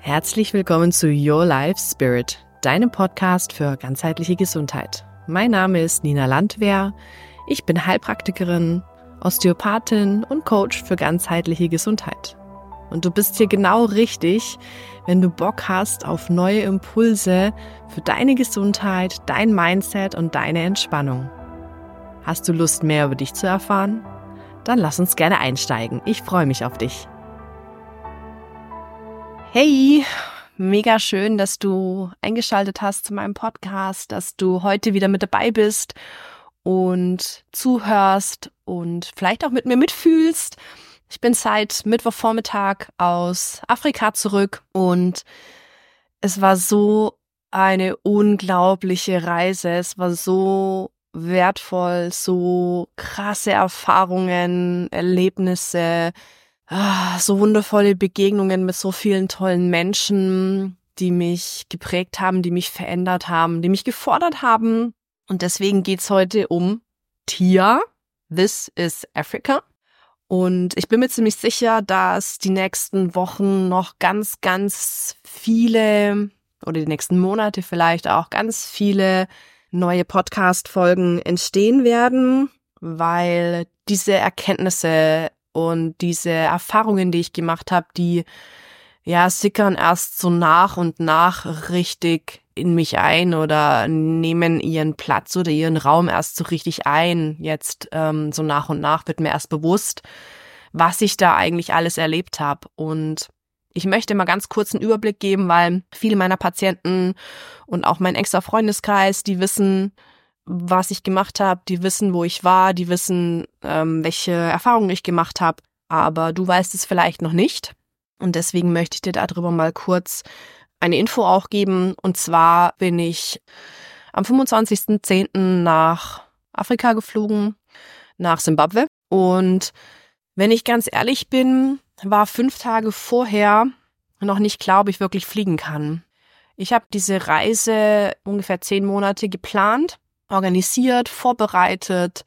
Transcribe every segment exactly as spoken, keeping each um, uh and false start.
Herzlich willkommen zu Your Life Spirit, deinem Podcast für ganzheitliche Gesundheit. Mein Name ist Nina Landwehr, ich bin Heilpraktikerin, Osteopathin und Coach für ganzheitliche Gesundheit. Und du bist hier genau richtig, wenn du Bock hast auf neue Impulse für deine Gesundheit, dein Mindset und deine Entspannung. Hast du Lust, mehr über dich zu erfahren? Dann lass uns gerne einsteigen. Ich freue mich auf dich. Hey, mega schön, dass du eingeschaltet hast zu meinem Podcast, dass du heute wieder mit dabei bist und zuhörst und vielleicht auch mit mir mitfühlst. Ich bin seit Mittwochvormittag aus Afrika zurück und es war so eine unglaubliche Reise. Es war so wertvoll, so krasse Erfahrungen, Erlebnisse, Ah, so wundervolle Begegnungen mit so vielen tollen Menschen, die mich geprägt haben, die mich verändert haben, die mich gefordert haben. Und deswegen geht's heute um Tia. This is Africa. Und ich bin mir ziemlich sicher, dass die nächsten Wochen noch ganz, ganz viele oder die nächsten Monate vielleicht auch ganz viele neue Podcast-Folgen entstehen werden, weil diese Erkenntnisse und diese Erfahrungen, die ich gemacht habe, die ja sickern erst so nach und nach richtig in mich ein oder nehmen ihren Platz oder ihren Raum erst so richtig ein. Jetzt ähm, so nach und nach wird mir erst bewusst, was ich da eigentlich alles erlebt habe. Und ich möchte mal ganz kurz einen Überblick geben, weil viele meiner Patienten und auch mein engster Freundeskreis, die wissen, was ich gemacht habe, die wissen, wo ich war, die wissen, ähm, welche Erfahrungen ich gemacht habe, aber du weißt es vielleicht noch nicht und deswegen möchte ich dir darüber mal kurz eine Info auch geben und zwar bin ich am fünfundzwanzigsten zehnten nach Afrika geflogen, nach Simbabwe und wenn ich ganz ehrlich bin, war fünf Tage vorher noch nicht klar, ob ich wirklich fliegen kann. Ich habe diese Reise ungefähr zehn Monate geplant, organisiert, vorbereitet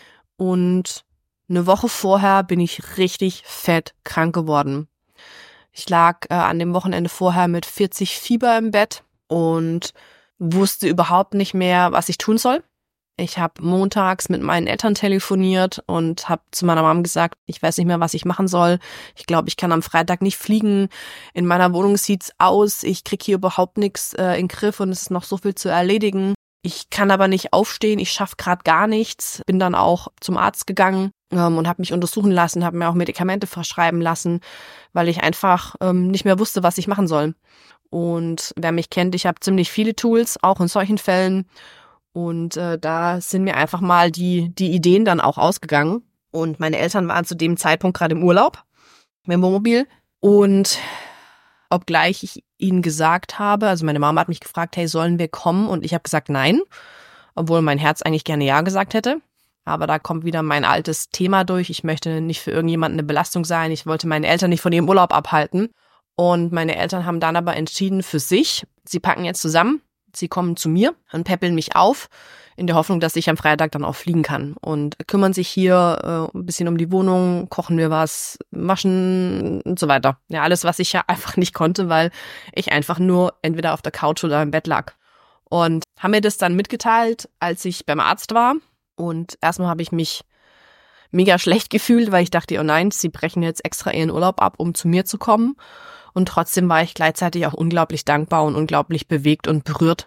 und eine Woche vorher bin ich richtig fett krank geworden. Ich lag äh, an dem Wochenende vorher mit vierzig Fieber im Bett und wusste überhaupt nicht mehr, was ich tun soll. Ich habe montags mit meinen Eltern telefoniert und habe zu meiner Mom gesagt, ich weiß nicht mehr, was ich machen soll. Ich glaube, ich kann am Freitag nicht fliegen. In meiner Wohnung sieht's aus. Ich krieg hier überhaupt nichts äh, in den Griff und es ist noch so viel zu erledigen. Ich kann aber nicht aufstehen, ich schaffe gerade gar nichts. Bin dann auch zum Arzt gegangen ähm, und habe mich untersuchen lassen, habe mir auch Medikamente verschreiben lassen, weil ich einfach ähm, nicht mehr wusste, was ich machen soll. Und wer mich kennt, ich habe ziemlich viele Tools, auch in solchen Fällen. Und äh, da sind mir einfach mal die die Ideen dann auch ausgegangen. Und meine Eltern waren zu dem Zeitpunkt gerade im Urlaub mit dem Wohnmobil. Und obgleich ich ihnen gesagt habe, also meine Mama hat mich gefragt, hey, sollen wir kommen? Und ich habe gesagt, nein, obwohl mein Herz eigentlich gerne ja gesagt hätte. Aber da kommt wieder mein altes Thema durch. Ich möchte nicht für irgendjemanden eine Belastung sein. Ich wollte meine Eltern nicht von ihrem Urlaub abhalten. Und meine Eltern haben dann aber entschieden für sich, sie packen jetzt zusammen, sie kommen zu mir und peppeln mich auf, in der Hoffnung, dass ich am Freitag dann auch fliegen kann. Und kümmern sich hier äh, ein bisschen um die Wohnung, kochen mir was, waschen und so weiter. Ja, alles, was ich ja einfach nicht konnte, weil ich einfach nur entweder auf der Couch oder im Bett lag. Und haben mir das dann mitgeteilt, als ich beim Arzt war. Und erstmal habe ich mich mega schlecht gefühlt, weil ich dachte, oh nein, sie brechen jetzt extra ihren Urlaub ab, um zu mir zu kommen. Und trotzdem war ich gleichzeitig auch unglaublich dankbar und unglaublich bewegt und berührt.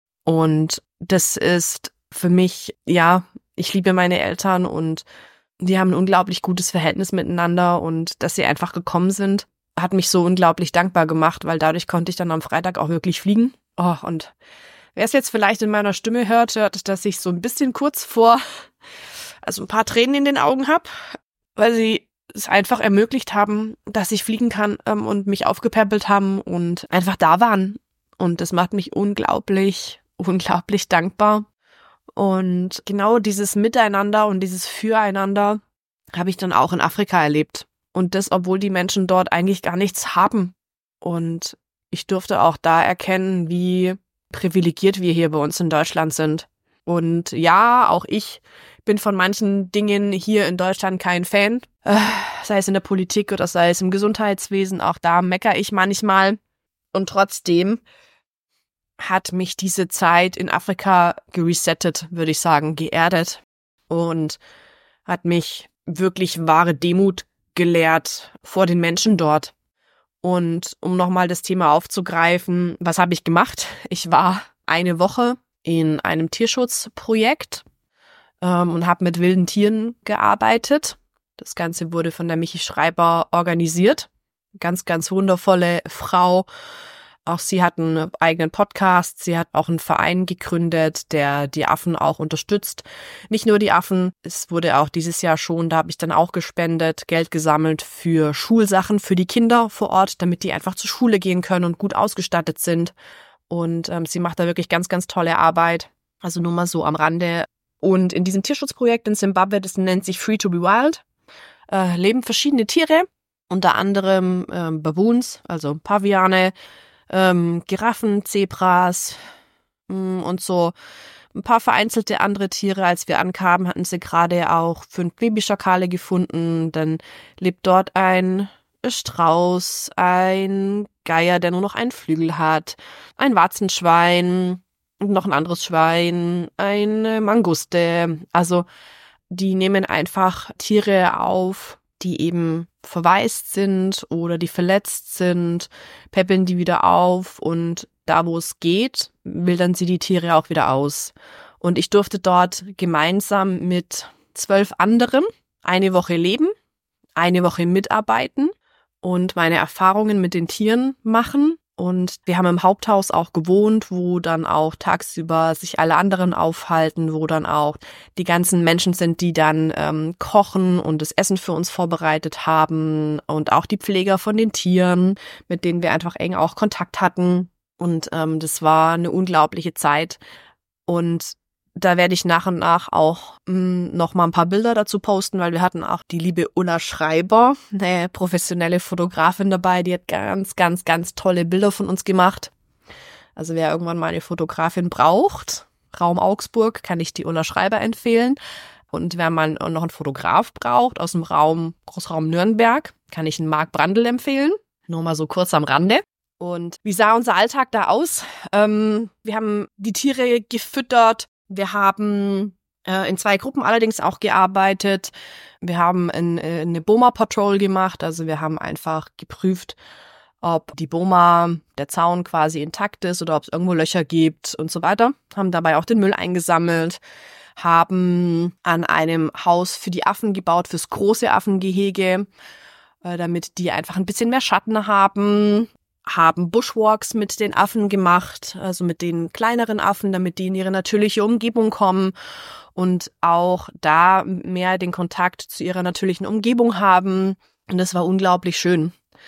Und das ist für mich, ja, ich liebe meine Eltern und die haben ein unglaublich gutes Verhältnis miteinander und dass sie einfach gekommen sind, hat mich so unglaublich dankbar gemacht, weil dadurch konnte ich dann am Freitag auch wirklich fliegen. Oh, und wer es jetzt vielleicht in meiner Stimme hört, hört, dass ich so ein bisschen kurz vor, also ein paar Tränen in den Augen habe, weil sie es einfach ermöglicht haben, dass ich fliegen kann ähm, und mich aufgepäppelt haben und einfach da waren. Und das macht mich unglaublich, unglaublich dankbar. Und genau dieses Miteinander und dieses Füreinander habe ich dann auch in Afrika erlebt. Und das, obwohl die Menschen dort eigentlich gar nichts haben. Und ich durfte auch da erkennen, wie privilegiert wir hier bei uns in Deutschland sind. Und ja, auch ich bin von manchen Dingen hier in Deutschland kein Fan. Äh, sei es in der Politik oder sei es im Gesundheitswesen. Auch da meckere ich manchmal. Und trotzdem hat mich diese Zeit in Afrika geresettet, würde ich sagen, geerdet und hat mich wirklich wahre Demut gelehrt vor den Menschen dort. Und um nochmal das Thema aufzugreifen, was habe ich gemacht? Ich war eine Woche in einem Tierschutzprojekt ähm, und habe mit wilden Tieren gearbeitet. Das Ganze wurde von der Michi Schreiber organisiert. Ganz, ganz wundervolle Frau. Auch sie hat einen eigenen Podcast. Sie hat auch einen Verein gegründet, der die Affen auch unterstützt. Nicht nur die Affen, es wurde auch dieses Jahr schon, da habe ich dann auch gespendet, Geld gesammelt für Schulsachen für die Kinder vor Ort, damit die einfach zur Schule gehen können und gut ausgestattet sind. Und ähm, sie macht da wirklich ganz, ganz tolle Arbeit. Also nur mal so am Rande. Und in diesem Tierschutzprojekt in Zimbabwe, das nennt sich Free to be Wild, äh, leben verschiedene Tiere, unter anderem ähm, Baboons, also Paviane, Ähm, Giraffen, Zebras mh, und so ein paar vereinzelte andere Tiere. Als wir ankamen, hatten sie gerade auch fünf Babyschakale gefunden. Dann lebt dort ein Strauß, ein Geier, der nur noch einen Flügel hat, ein Warzenschwein, noch ein anderes Schwein, eine Manguste. Also die nehmen einfach Tiere auf, die eben verwaist sind oder die verletzt sind, päppeln die wieder auf und da, wo es geht, wildern sie die Tiere auch wieder aus. Und ich durfte dort gemeinsam mit zwölf anderen eine Woche leben, eine Woche mitarbeiten und meine Erfahrungen mit den Tieren machen. Und wir haben im Haupthaus auch gewohnt, wo dann auch tagsüber sich alle anderen aufhalten, wo dann auch die ganzen Menschen sind, die dann ähm, kochen und das Essen für uns vorbereitet haben und auch die Pfleger von den Tieren, mit denen wir einfach eng auch Kontakt hatten. Und ähm, das war eine unglaubliche Zeit. Und da werde ich nach und nach auch mh, noch mal ein paar Bilder dazu posten, weil wir hatten auch die liebe Ulla Schreiber, eine professionelle Fotografin dabei, die hat ganz, ganz, ganz tolle Bilder von uns gemacht. Also wer irgendwann mal eine Fotografin braucht, Raum Augsburg, kann ich die Ulla Schreiber empfehlen. Und wer mal noch einen Fotograf braucht aus dem Raum, Großraum Nürnberg, kann ich einen Marc Brandl empfehlen. Nur mal so kurz am Rande. Und wie sah unser Alltag da aus? Ähm, wir haben die Tiere gefüttert. Wir haben äh, in zwei Gruppen allerdings auch gearbeitet. Wir haben ein, äh, eine Boma-Patrol gemacht. Also wir haben einfach geprüft, ob die Boma, der Zaun quasi intakt ist oder ob es irgendwo Löcher gibt und so weiter. Haben dabei auch den Müll eingesammelt. Haben an einem Haus für die Affen gebaut, fürs große Affengehege, äh, damit die einfach ein bisschen mehr Schatten haben. Haben Bushwalks mit den Affen gemacht, also mit den kleineren Affen, damit die in ihre natürliche Umgebung kommen und auch da mehr den Kontakt zu ihrer natürlichen Umgebung haben. Und das war unglaublich schön.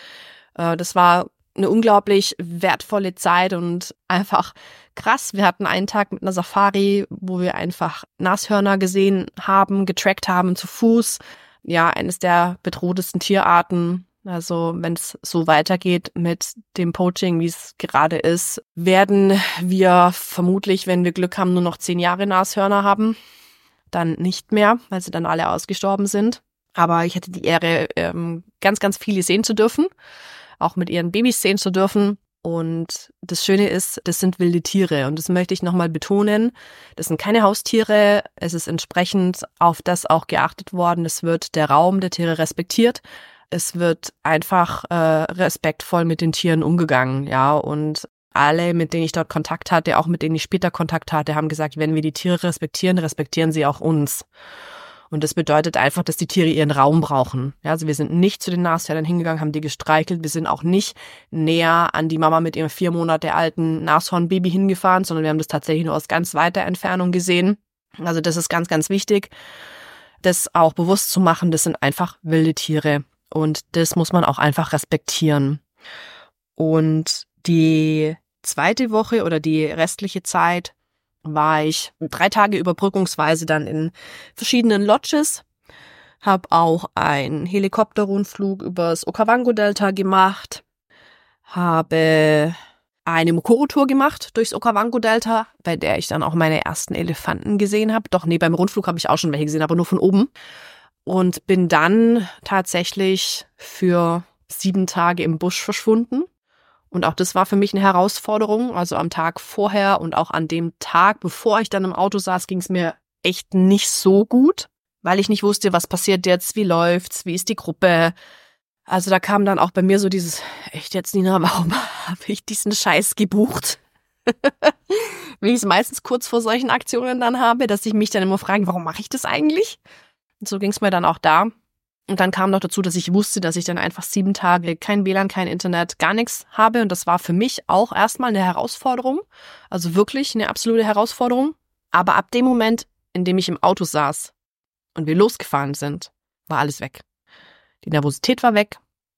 Das war eine unglaublich wertvolle Zeit und einfach krass. Wir hatten einen Tag mit einer Safari, wo wir einfach Nashörner gesehen haben, getrackt haben zu Fuß. Ja, eines der bedrohtesten Tierarten. Also wenn es so weitergeht mit dem Poaching, wie es gerade ist, werden wir vermutlich, wenn wir Glück haben, nur noch zehn Jahre Nashörner haben. Dann nicht mehr, weil sie dann alle ausgestorben sind. Aber ich hatte die Ehre, ganz, ganz viele sehen zu dürfen, auch mit ihren Babys sehen zu dürfen. Und das Schöne ist, das sind wilde Tiere. Und das möchte ich nochmal betonen. Das sind keine Haustiere. Es ist entsprechend auf das auch geachtet worden. Es wird der Raum der Tiere respektiert. Es wird einfach äh, respektvoll mit den Tieren umgegangen, ja, und alle, mit denen ich dort Kontakt hatte, auch mit denen ich später Kontakt hatte, haben gesagt, wenn wir die Tiere respektieren, respektieren sie auch uns. Und das bedeutet einfach, dass die Tiere ihren Raum brauchen. Ja, also wir sind nicht zu den Nashörnern hingegangen, haben die gestreichelt, wir sind auch nicht näher an die Mama mit ihrem vier Monate alten Nashornbaby hingefahren, sondern wir haben das tatsächlich nur aus ganz weiter Entfernung gesehen. Also das ist ganz, ganz wichtig, das auch bewusst zu machen, das sind einfach wilde Tiere. Und das muss man auch einfach respektieren. Und die zweite Woche oder die restliche Zeit war ich drei Tage überbrückungsweise dann in verschiedenen Lodges, habe auch einen Helikopterrundflug übers Okavango-Delta gemacht, habe eine Mukuru-Tour gemacht durchs Okavango-Delta, bei der ich dann auch meine ersten Elefanten gesehen habe. Doch, nee, beim Rundflug habe ich auch schon welche gesehen, aber nur von oben. Und bin dann tatsächlich für sieben Tage im Busch verschwunden Und auch das war für mich eine Herausforderung. Also am Tag vorher und auch an dem Tag, bevor ich dann im Auto saß, ging es mir echt nicht so gut, weil ich nicht wusste, was passiert jetzt, wie läuft's, wie ist die Gruppe. Also da kam dann auch bei mir so dieses, echt jetzt, Nina, warum habe ich diesen Scheiß gebucht? Wie ich es meistens kurz vor solchen Aktionen dann habe, dass ich mich dann immer frage, warum mache ich das eigentlich? Und so ging es mir dann auch da. Und dann kam noch dazu, dass ich wusste, dass ich dann einfach sieben Tage kein W L A N, kein Internet, gar nichts habe. Und das war für mich auch erstmal eine Herausforderung. Also wirklich eine absolute Herausforderung. Aber ab dem Moment, in dem ich im Auto saß und wir losgefahren sind, war alles weg. Die Nervosität war weg.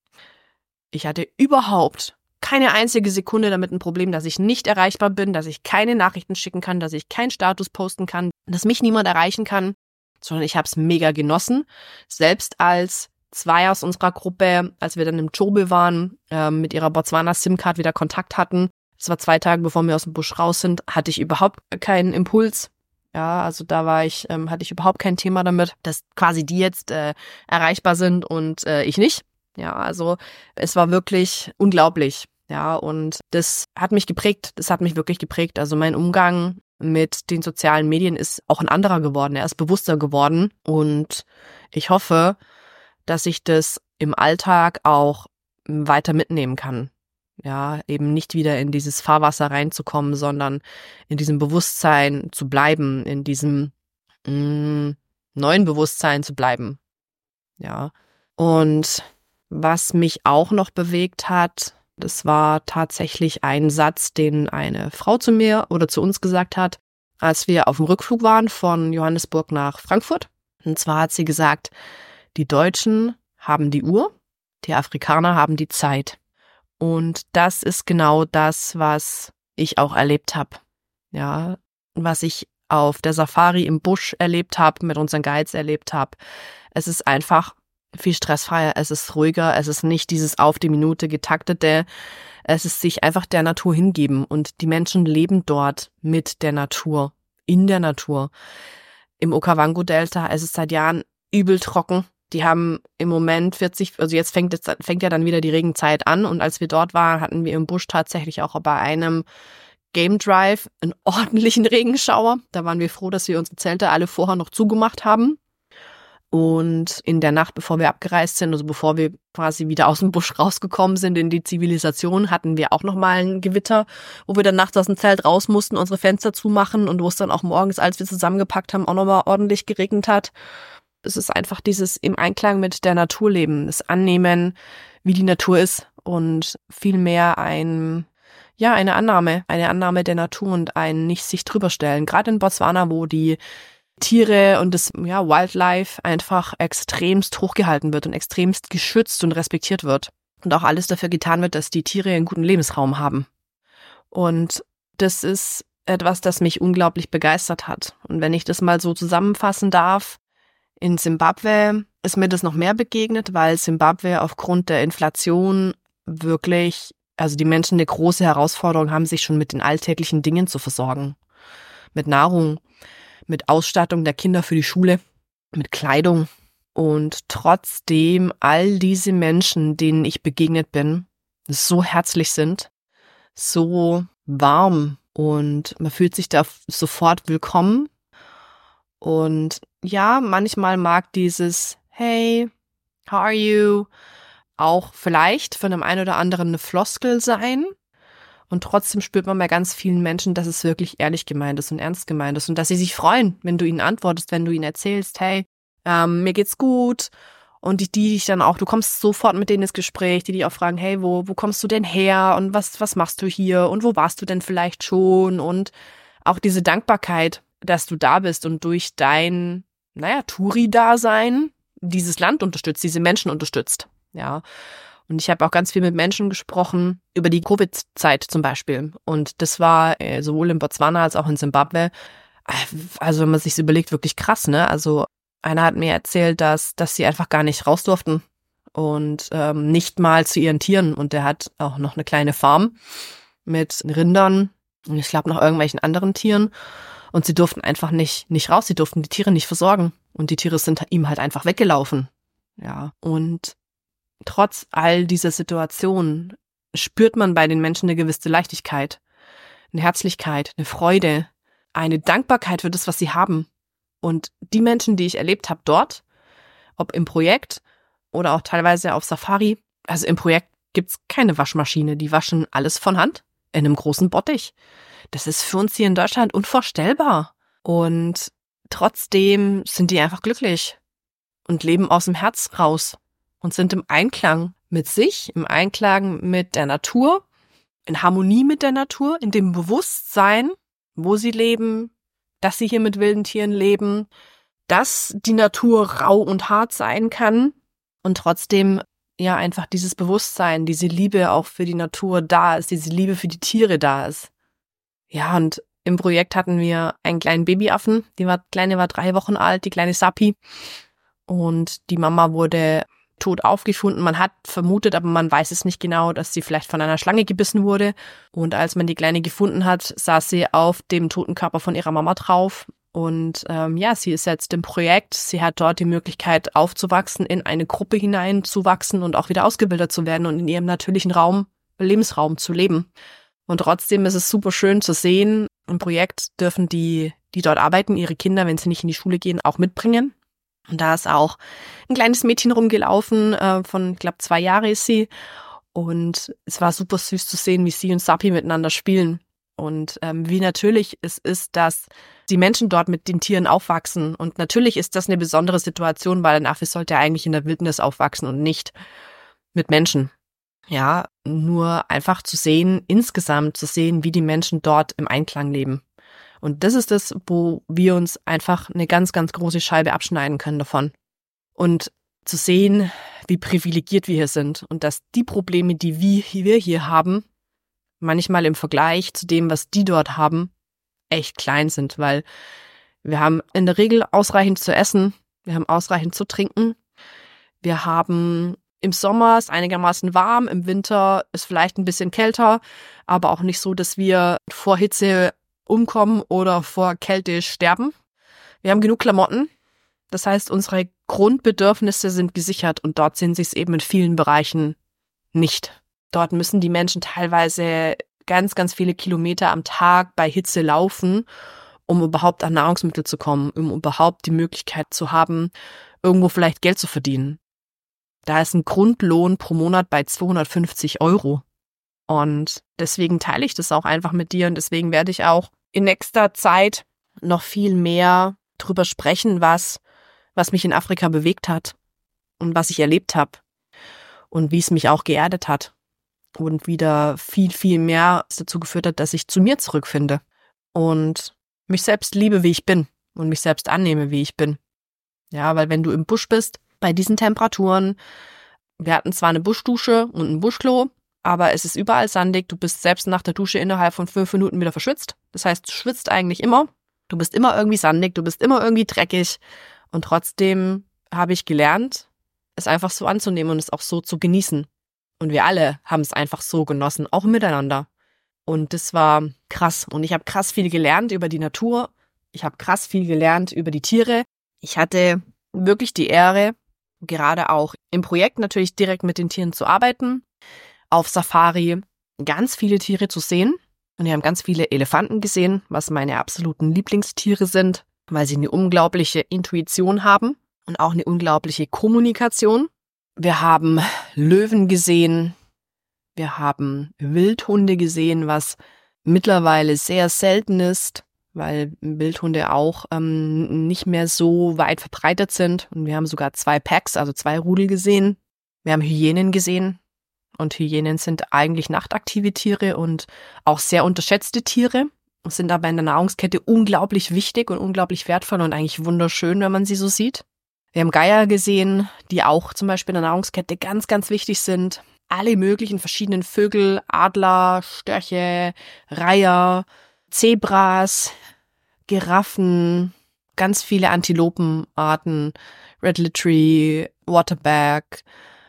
Ich hatte überhaupt keine einzige Sekunde damit ein Problem, dass ich nicht erreichbar bin, dass ich keine Nachrichten schicken kann, dass ich keinen Status posten kann, dass mich niemand erreichen kann, sondern ich habe es mega genossen. Selbst als zwei aus unserer Gruppe, als wir dann im Djobe waren, äh, mit ihrer Botswana-SIM-Card wieder Kontakt hatten, das war zwei Tage, bevor wir aus dem Busch raus sind, hatte ich überhaupt keinen Impuls. Ja, also da war ich, ähm, hatte ich überhaupt kein Thema damit, dass quasi die jetzt äh, erreichbar sind und äh, ich nicht. Ja, also es war wirklich unglaublich. Ja, und das hat mich geprägt. Das hat mich wirklich geprägt. Also mein Umgang mit den sozialen Medien ist auch ein anderer geworden. Er ist bewusster geworden. Und ich hoffe, dass ich das im Alltag auch weiter mitnehmen kann. Ja, eben nicht wieder in dieses Fahrwasser reinzukommen, sondern in diesem Bewusstsein zu bleiben, in diesem mh, neuen Bewusstsein zu bleiben. Ja, und was mich auch noch bewegt hat, das war tatsächlich ein Satz, den eine Frau zu mir oder zu uns gesagt hat, als wir auf dem Rückflug waren von Johannesburg nach Frankfurt. Und zwar hat sie gesagt, die Deutschen haben die Uhr, die Afrikaner haben die Zeit. Und das ist genau das, was ich auch erlebt habe. Ja, was ich auf der Safari im Busch erlebt habe, mit unseren Guides erlebt habe. Es ist einfach viel stressfreier, es ist ruhiger, es ist nicht dieses auf die Minute getaktete, es ist sich einfach der Natur hingeben und die Menschen leben dort mit der Natur, in der Natur. Im Okavango-Delta ist es seit Jahren übel trocken. Die haben im Moment vierzig, also jetzt fängt, jetzt fängt ja dann wieder die Regenzeit an und als wir dort waren, hatten wir im Busch tatsächlich auch bei einem Game Drive einen ordentlichen Regenschauer. Da waren wir froh, dass wir unsere Zelte alle vorher noch zugemacht haben. Und in der Nacht, bevor wir abgereist sind, also bevor wir quasi wieder aus dem Busch rausgekommen sind in die Zivilisation, hatten wir auch nochmal ein Gewitter, wo wir dann nachts aus dem Zelt raus mussten, unsere Fenster zumachen und wo es dann auch morgens, als wir zusammengepackt haben, auch nochmal ordentlich geregnet hat. Es ist einfach dieses im Einklang mit der Natur leben, das Annehmen, wie die Natur ist und vielmehr ein, ja, eine Annahme, eine Annahme der Natur und ein nicht sich drüber stellen. Gerade in Botswana, wo die Tiere und das ja, Wildlife einfach extremst hochgehalten wird und extremst geschützt und respektiert wird. Und auch alles dafür getan wird, dass die Tiere einen guten Lebensraum haben. Und das ist etwas, das mich unglaublich begeistert hat. Und wenn ich das mal so zusammenfassen darf, in Simbabwe ist mir das noch mehr begegnet, weil Simbabwe aufgrund der Inflation wirklich, also die Menschen eine große Herausforderung haben, sich schon mit den alltäglichen Dingen zu versorgen. Mit Nahrung, mit Ausstattung der Kinder für die Schule, mit Kleidung. Und trotzdem all diese Menschen, denen ich begegnet bin, so herzlich sind, so warm und man fühlt sich da sofort willkommen. Und ja, manchmal mag dieses Hey, how are you? Auch vielleicht von einem einen oder anderen eine Floskel sein. Und trotzdem spürt man bei ganz vielen Menschen, dass es wirklich ehrlich gemeint ist und ernst gemeint ist und dass sie sich freuen, wenn du ihnen antwortest, wenn du ihnen erzählst, hey, ähm, mir geht's gut. Und die, die dich dann auch, du kommst sofort mit denen ins Gespräch, die dich auch fragen, hey, wo, wo kommst du denn her und was, was machst du hier und wo warst du denn vielleicht schon? Und auch diese Dankbarkeit, dass du da bist und durch dein, naja, Touri-Dasein dieses Land unterstützt, diese Menschen unterstützt, ja. Und ich habe auch ganz viel mit Menschen gesprochen über die Covid-Zeit zum Beispiel. Und das war äh, sowohl in Botswana als auch in Simbabwe, also wenn man sich überlegt, wirklich krass, ne? Also einer hat mir erzählt, dass dass sie einfach gar nicht raus durften und ähm, nicht mal zu ihren Tieren. Und der hat auch noch eine kleine Farm mit Rindern und ich glaube noch irgendwelchen anderen Tieren. Und sie durften einfach nicht nicht raus, sie durften die Tiere nicht versorgen. Und die Tiere sind ihm halt einfach weggelaufen. Ja, und trotz all dieser Situation spürt man bei den Menschen eine gewisse Leichtigkeit, eine Herzlichkeit, eine Freude, eine Dankbarkeit für das, was sie haben. Und die Menschen, die ich erlebt habe dort, ob im Projekt oder auch teilweise auf Safari, also im Projekt gibt's keine Waschmaschine, die waschen alles von Hand in einem großen Bottich. Das ist für uns hier in Deutschland unvorstellbar. Und trotzdem sind die einfach glücklich und leben aus dem Herz raus und sind im Einklang mit sich, im Einklang mit der Natur, in Harmonie mit der Natur, in dem Bewusstsein, wo sie leben, dass sie hier mit wilden Tieren leben, dass die Natur rau und hart sein kann und trotzdem ja einfach dieses Bewusstsein, diese Liebe auch für die Natur da ist, diese Liebe für die Tiere da ist. Ja, und im Projekt hatten wir einen kleinen Babyaffen, die war, kleine war drei Wochen alt, die kleine Sappi. Und die Mama wurde tot aufgefunden. Man hat vermutet, aber man weiß es nicht genau, dass sie vielleicht von einer Schlange gebissen wurde. Und als man die Kleine gefunden hat, saß sie auf dem toten Körper von ihrer Mama drauf. Und ähm, ja, sie ist jetzt im Projekt. Sie hat dort die Möglichkeit aufzuwachsen, in eine Gruppe hineinzuwachsen und auch wieder ausgebildet zu werden und in ihrem natürlichen Raum, Lebensraum zu leben. Und trotzdem ist es super schön zu sehen, im Projekt dürfen die, die dort arbeiten, ihre Kinder, wenn sie nicht in die Schule gehen, auch mitbringen. Und da ist auch ein kleines Mädchen rumgelaufen, äh, von, ich glaube, zwei Jahre ist sie. Und es war super süß zu sehen, wie sie und Sappi miteinander spielen. Und ähm, wie natürlich es ist, dass die Menschen dort mit den Tieren aufwachsen. Und natürlich ist das eine besondere Situation, weil ein Affe sollte eigentlich in der Wildnis aufwachsen und nicht mit Menschen. Ja, nur einfach zu sehen, insgesamt zu sehen, wie die Menschen dort im Einklang leben. Und das ist das, wo wir uns einfach eine ganz, ganz große Scheibe abschneiden können davon. Und zu sehen, wie privilegiert wir hier sind und dass die Probleme, die wir hier haben, manchmal im Vergleich zu dem, was die dort haben, echt klein sind, weil wir haben in der Regel ausreichend zu essen, wir haben ausreichend zu trinken, wir haben im Sommer ist einigermaßen warm, im Winter ist vielleicht ein bisschen kälter, aber auch nicht so, dass wir vor Hitze umkommen oder vor Kälte sterben. Wir haben genug Klamotten, das heißt, unsere Grundbedürfnisse sind gesichert und dort sind sie es eben in vielen Bereichen nicht. Dort müssen die Menschen teilweise ganz, ganz viele Kilometer am Tag bei Hitze laufen, um überhaupt an Nahrungsmittel zu kommen, um überhaupt die Möglichkeit zu haben, irgendwo vielleicht Geld zu verdienen. Da ist ein Grundlohn pro Monat bei zweihundertfünfzig Euro. Und deswegen teile ich das auch einfach mit dir und deswegen werde ich auch in nächster Zeit noch viel mehr drüber sprechen, was, was mich in Afrika bewegt hat und was ich erlebt habe und wie es mich auch geerdet hat und wieder viel, viel mehr dazu geführt hat, dass ich zu mir zurückfinde und mich selbst liebe, wie ich bin und mich selbst annehme, wie ich bin. Ja, weil wenn du im Busch bist, bei diesen Temperaturen, wir hatten zwar eine Buschdusche und ein Buschklo, aber es ist überall sandig. Du bist selbst nach der Dusche innerhalb von fünf Minuten wieder verschwitzt. Das heißt, du schwitzt eigentlich immer. Du bist immer irgendwie sandig, du bist immer irgendwie dreckig. Und trotzdem habe ich gelernt, es einfach so anzunehmen und es auch so zu genießen. Und wir alle haben es einfach so genossen, auch miteinander. Und das war krass. Und ich habe krass viel gelernt über die Natur. Ich habe krass viel gelernt über die Tiere. Ich hatte wirklich die Ehre, gerade auch im Projekt natürlich direkt mit den Tieren zu arbeiten, auf Safari ganz viele Tiere zu sehen. Und wir haben ganz viele Elefanten gesehen, was meine absoluten Lieblingstiere sind, weil sie eine unglaubliche Intuition haben und auch eine unglaubliche Kommunikation. Wir haben Löwen gesehen, wir haben Wildhunde gesehen, was mittlerweile sehr selten ist, weil Wildhunde auch ähm, nicht mehr so weit verbreitet sind. Und wir haben sogar zwei Packs, also zwei Rudel gesehen. Wir haben Hyänen gesehen. Und Hyänen sind eigentlich nachtaktive Tiere und auch sehr unterschätzte Tiere. Sind aber in der Nahrungskette unglaublich wichtig und unglaublich wertvoll und eigentlich wunderschön, wenn man sie so sieht. Wir haben Geier gesehen, die auch zum Beispiel in der Nahrungskette ganz, ganz wichtig sind. Alle möglichen verschiedenen Vögel, Adler, Störche, Reiher, Zebras, Giraffen, ganz viele Antilopenarten, Red Literty, Waterback,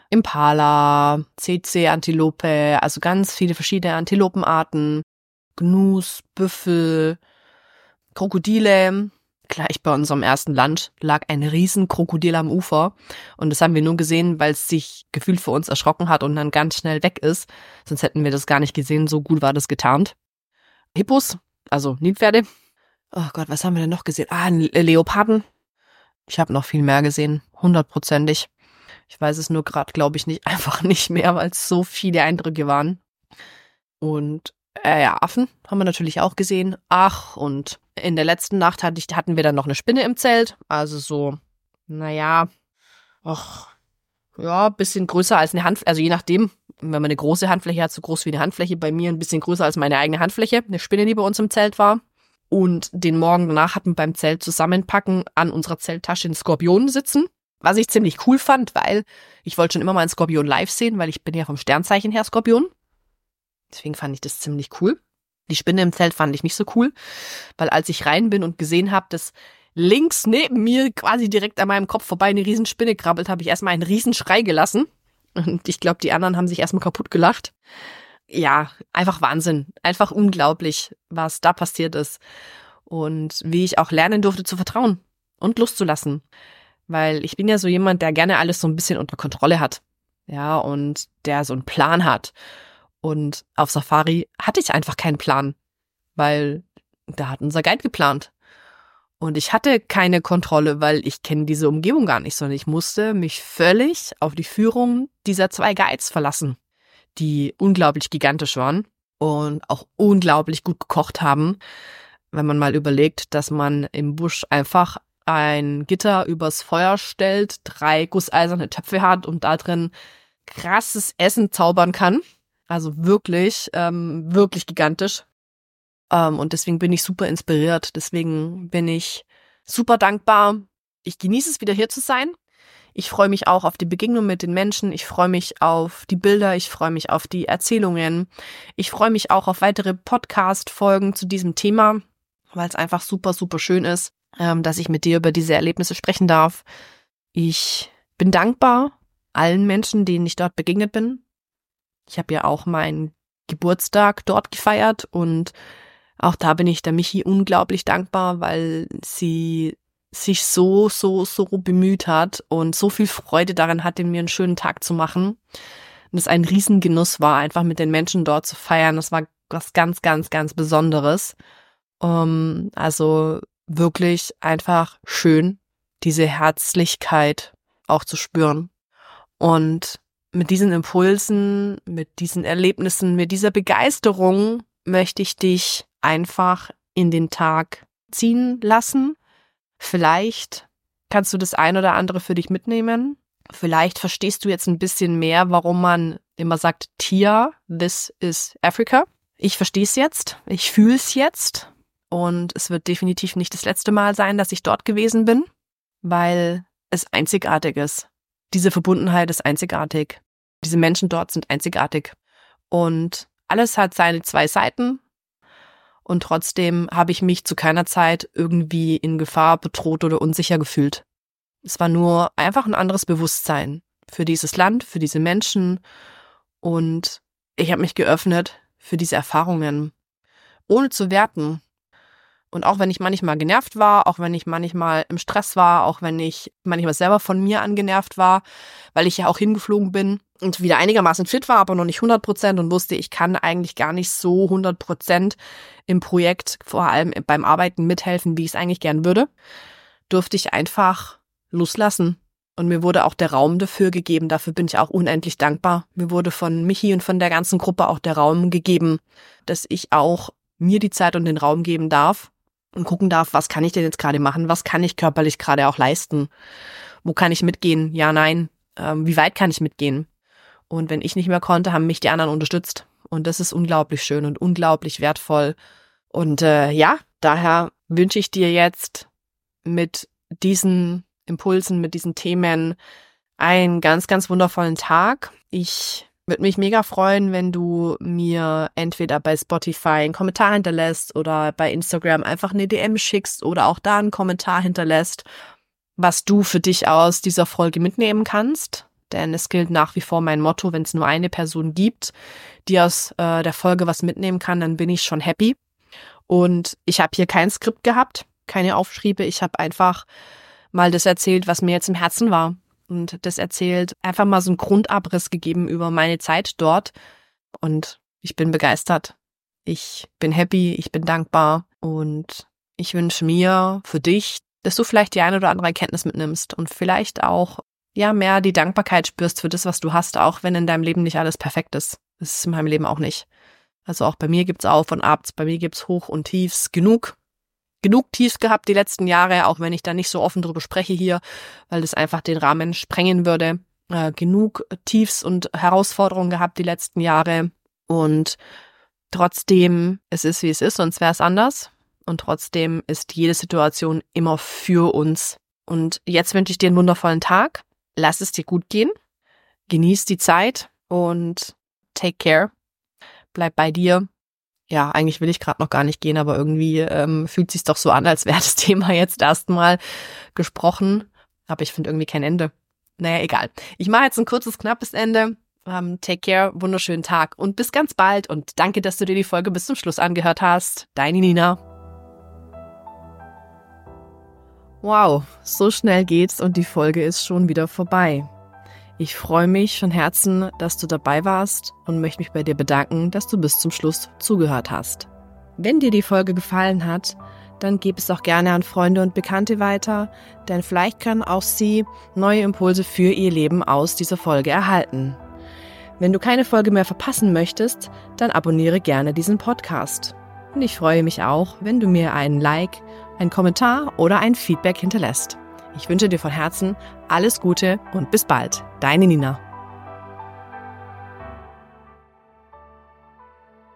Impala, C C-Antilope, also ganz viele verschiedene Antilopenarten, Gnus, Büffel, Krokodile, gleich bei unserem ersten Lunch lag ein riesen Krokodil am Ufer und das haben wir nur gesehen, weil es sich gefühlt vor uns erschrocken hat und dann ganz schnell weg ist. Sonst hätten wir das gar nicht gesehen, so gut war das getarnt. Hippos, also Nilpferde. Oh Gott, was haben wir denn noch gesehen? Ah, Leoparden. Ich habe noch viel mehr gesehen, hundertprozentig. Ich weiß es nur gerade, glaube ich, nicht einfach nicht mehr, weil es so viele Eindrücke waren. Und äh, ja, Affen haben wir natürlich auch gesehen. Ach, und in der letzten Nacht hatte ich, hatten wir dann noch eine Spinne im Zelt. Also so, naja, ach, ja, bisschen größer als eine Handfläche. Also je nachdem, wenn man eine große Handfläche hat, so groß wie eine Handfläche. Bei mir ein bisschen größer als meine eigene Handfläche. Eine Spinne, die bei uns im Zelt war. Und den Morgen danach hatten wir beim Zelt zusammenpacken an unserer Zelttasche einen Skorpion sitzen. Was ich ziemlich cool fand, weil ich wollte schon immer mal einen Skorpion live sehen, weil ich bin ja vom Sternzeichen her Skorpion. Deswegen fand ich das ziemlich cool. Die Spinne im Zelt fand ich nicht so cool, weil als ich rein bin und gesehen habe, dass links neben mir quasi direkt an meinem Kopf vorbei eine Riesenspinne krabbelt, habe ich erstmal einen Riesenschrei gelassen. Und ich glaube, die anderen haben sich erstmal kaputt gelacht. Ja, einfach Wahnsinn. Einfach unglaublich, was da passiert ist. Und wie ich auch lernen durfte zu vertrauen und loszulassen. Weil ich bin ja so jemand, der gerne alles so ein bisschen unter Kontrolle hat. Ja, und der so einen Plan hat. Und auf Safari hatte ich einfach keinen Plan, weil da hat unser Guide geplant. Und ich hatte keine Kontrolle, weil ich kenne diese Umgebung gar nicht, sondern ich musste mich völlig auf die Führung dieser zwei Guides verlassen, die unglaublich gigantisch waren und auch unglaublich gut gekocht haben, wenn man mal überlegt, dass man im Busch einfach ein Gitter übers Feuer stellt, drei gusseiserne Töpfe hat und da drin krasses Essen zaubern kann. Also wirklich, ähm, wirklich gigantisch. Ähm, und deswegen bin ich super inspiriert. Deswegen bin ich super dankbar. Ich genieße es, wieder hier zu sein. Ich freue mich auch auf die Begegnung mit den Menschen. Ich freue mich auf die Bilder. Ich freue mich auf die Erzählungen. Ich freue mich auch auf weitere Podcast-Folgen zu diesem Thema, weil es einfach super, super schön ist, ähm, dass ich mit dir über diese Erlebnisse sprechen darf. Ich bin dankbar allen Menschen, denen ich dort begegnet bin. Ich habe ja auch meinen Geburtstag dort gefeiert und auch da bin ich der Michi unglaublich dankbar, weil sie sich so, so, so bemüht hat und so viel Freude daran hatte, mir einen schönen Tag zu machen. Und es ein Riesengenuss war, einfach mit den Menschen dort zu feiern. Das war was ganz, ganz, ganz Besonderes. Um, also wirklich einfach schön, diese Herzlichkeit auch zu spüren. Und mit diesen Impulsen, mit diesen Erlebnissen, mit dieser Begeisterung möchte ich dich einfach in den Tag ziehen lassen. Vielleicht kannst du das ein oder andere für dich mitnehmen. Vielleicht verstehst du jetzt ein bisschen mehr, warum man immer sagt, Tia, this is Africa. Ich verstehe es jetzt, ich fühle es jetzt und es wird definitiv nicht das letzte Mal sein, dass ich dort gewesen bin, weil es einzigartig ist. Diese Verbundenheit ist einzigartig. Diese Menschen dort sind einzigartig. Und alles hat seine zwei Seiten. Und trotzdem habe ich mich zu keiner Zeit irgendwie in Gefahr, bedroht oder unsicher gefühlt. Es war nur einfach ein anderes Bewusstsein für dieses Land, für diese Menschen. Und ich habe mich geöffnet für diese Erfahrungen, ohne zu werten. Und auch wenn ich manchmal genervt war, auch wenn ich manchmal im Stress war, auch wenn ich manchmal selber von mir angenervt war, weil ich ja auch hingeflogen bin und wieder einigermaßen fit war, aber noch nicht hundert Prozent und wusste, ich kann eigentlich gar nicht so hundert Prozent im Projekt, vor allem beim Arbeiten mithelfen, wie ich es eigentlich gern würde, durfte ich einfach loslassen. Und mir wurde auch der Raum dafür gegeben. Dafür bin ich auch unendlich dankbar. Mir wurde von Michi und von der ganzen Gruppe auch der Raum gegeben, dass ich auch mir die Zeit und den Raum geben darf und gucken darf, was kann ich denn jetzt gerade machen? Was kann ich körperlich gerade auch leisten? Wo kann ich mitgehen? Ja, nein. Ähm, wie weit kann ich mitgehen? Und wenn ich nicht mehr konnte, haben mich die anderen unterstützt. Und das ist unglaublich schön und unglaublich wertvoll. Und äh, ja, daher wünsche ich dir jetzt mit diesen Impulsen, mit diesen Themen einen ganz, ganz wundervollen Tag. Ich würde mich mega freuen, wenn du mir entweder bei Spotify einen Kommentar hinterlässt oder bei Instagram einfach eine D M schickst oder auch da einen Kommentar hinterlässt, was du für dich aus dieser Folge mitnehmen kannst. Denn es gilt nach wie vor mein Motto, wenn es nur eine Person gibt, die aus äh, der Folge was mitnehmen kann, dann bin ich schon happy. Und ich habe hier kein Skript gehabt. keine Aufschriebe. Ich habe einfach mal das erzählt, was mir jetzt im Herzen war. Und das erzählt, einfach mal so einen Grundabriss gegeben über meine Zeit dort. Und ich bin begeistert. Ich bin happy, ich bin dankbar. Und ich wünsche mir für dich, dass du vielleicht die eine oder andere Erkenntnis mitnimmst und vielleicht auch ja mehr die Dankbarkeit spürst für das, was du hast, auch wenn in deinem Leben nicht alles perfekt ist. Das ist in meinem Leben auch nicht. Also auch bei mir gibt's Auf und Abs, bei mir gibt's Hoch und Tiefs genug. Genug Tiefs gehabt die letzten Jahre, auch wenn ich da nicht so offen drüber spreche hier, weil das einfach den Rahmen sprengen würde. Äh, genug Tiefs und Herausforderungen gehabt die letzten Jahre. Und trotzdem, es ist wie es ist, sonst wäre es anders. Und trotzdem ist jede Situation immer für uns. Und jetzt wünsche ich dir einen wundervollen Tag. Lass es dir gut gehen. Genieß die Zeit und take care. Bleib bei dir. Ja, eigentlich will ich gerade noch gar nicht gehen, aber irgendwie ähm, fühlt sich's doch so an, als wäre das Thema jetzt erstmal gesprochen. Aber ich finde irgendwie kein Ende. Naja, egal. Ich mache jetzt ein kurzes, knappes Ende. Um, take care, wunderschönen Tag und bis ganz bald. Und danke, dass du dir die Folge bis zum Schluss angehört hast. Deine Nina. Wow, so schnell geht's und die Folge ist schon wieder vorbei. Ich freue mich von Herzen, dass du dabei warst und möchte mich bei dir bedanken, dass du bis zum Schluss zugehört hast. Wenn dir die Folge gefallen hat, dann gib es auch gerne an Freunde und Bekannte weiter, denn vielleicht können auch sie neue Impulse für ihr Leben aus dieser Folge erhalten. Wenn du keine Folge mehr verpassen möchtest, dann abonniere gerne diesen Podcast. Und ich freue mich auch, wenn du mir einen Like, einen Kommentar oder ein Feedback hinterlässt. Ich wünsche dir von Herzen alles Gute und bis bald. Deine Nina.